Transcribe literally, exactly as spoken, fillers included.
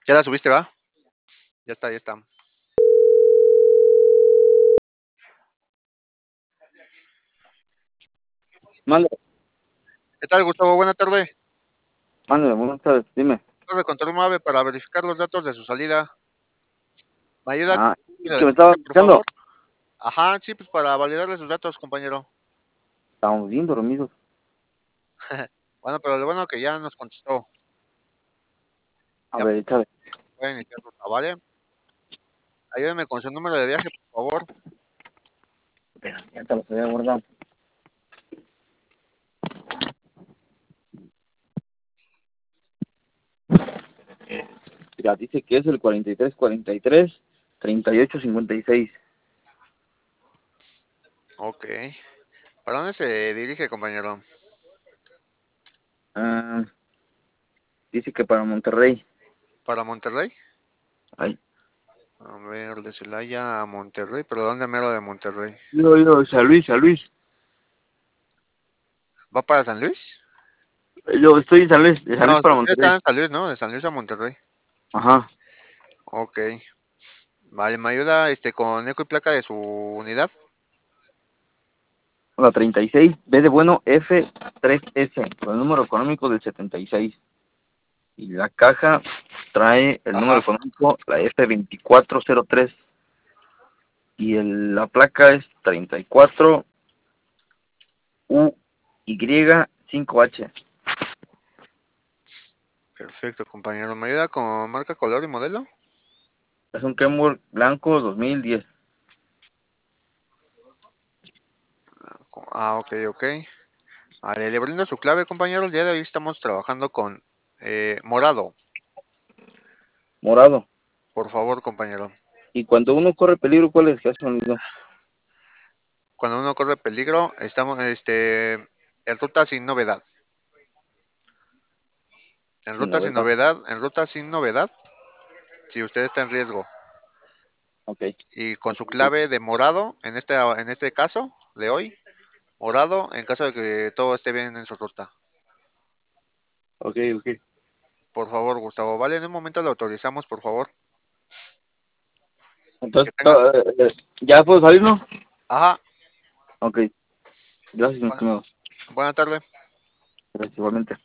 Ya la subiste, ¿va? Ya está, ya está. Mande, ¿Qué tal, Gustavo? Buena tarde. mande, buenas tardes, dime. Torre Control Mave para verificar los datos de su salida. ¿Me ayuda Ah, con es la que me estaba placa, por escuchando. favor? Ajá, sí, pues para validarle sus datos, compañero. Estamos bien dormidos. Bueno, pero lo bueno que ya nos contestó. A Ya ver, échale. puede iniciar ruta, ¿vale? Ayúdeme con su número de viaje, por favor. Espera, ya te lo había guardado. Mira, dice que es el cuarenta y tres, cuarenta y tres, treinta y ocho, cincuenta y seis. Ok. ¿Para dónde se dirige, compañero? Ah, dice que para Monterrey. ¿Para Monterrey? Ay, A ver, de Celaya a Monterrey, pero ¿dónde mero de Monterrey? yo, yo, San Luis, San Luis. ¿Va para San Luis? Yo estoy en San Luis, de San No, Luis para usted está Monterrey. en San Luis, ¿no? De San Luis a Monterrey. Ajá. Ok. Vale, ¿me ayuda este con eco y placa de su unidad? La treinta y seis, B de bueno, F tres S, con el número económico del setenta y seis. Y la caja trae el número Ajá. económico, la F veinticuatro cero tres. Y el, la placa es treinta y cuatro U Y cinco H. Perfecto, compañero. ¿Me ayuda con marca, color y modelo? Es un Kenworth blanco dos mil diez. Ah, ok, ok. Vale, le brindo su clave, compañero. El día de hoy estamos trabajando con eh, morado. Morado. Por favor, compañero. Y cuando uno corre peligro, ¿cuál es que hace sonido? Cuando uno corre peligro, estamos este, en ruta sin novedad. En Sin ruta sin novedad. novedad, en ruta sin novedad, si usted está en riesgo. Ok. Y con su clave de morado, en este, en este caso de hoy, morado, en caso de que todo esté bien en su ruta. Ok, ok. Por favor, Gustavo. Vale, en un momento lo autorizamos, por favor. Que Entonces, tenga. to- eh, eh, ¿ya puedo salir, no? Ajá. Ok. Gracias, mi Buena, estimado. buena tarde. Gracias, igualmente.